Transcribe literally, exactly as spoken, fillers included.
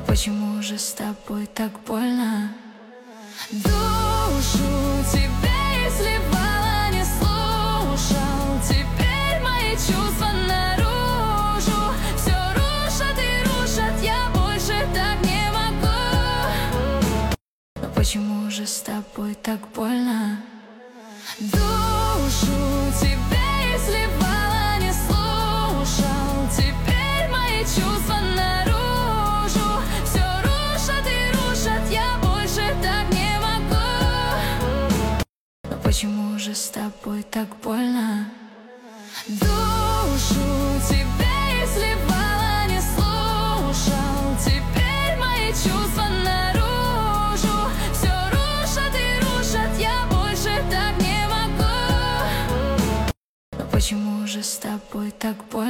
почему же с тобой так больно? Душу тебе изливала, не слушал. Теперь мои чувства наружу все рушат и рушат, я больше так не могу. Но почему же с тобой так больно? Душу тебе изливала, не слушал. Теперь мои чувства наружу все рушат и рушат, я больше так не могу. Но почему же с тобой так больно? Душу тебе изливала, не слушал. Теперь мои чувства наружу все рушат и рушат, я больше так не могу. Но почему же с тобой так больно?